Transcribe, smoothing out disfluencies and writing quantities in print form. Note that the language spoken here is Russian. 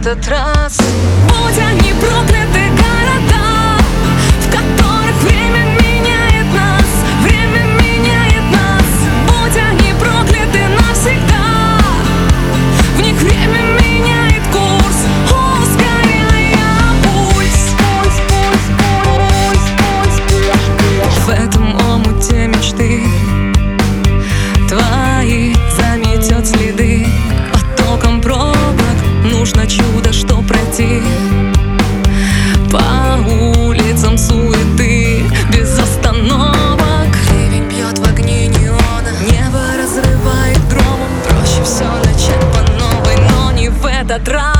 этот раз. Будь они прокляты города, в которых время меняет нас, время меняет нас. Будь они прокляты навсегда, в них время меняет курс, ускоряя пульс. В этом омуте мечты твои заметет следы. Потоком пробок нужно чудо, что пройти по улицам суеты без остановок. Ливень бьет в огни неона, небо разрывает громом. Проще все начать по новой, но не в этот раз.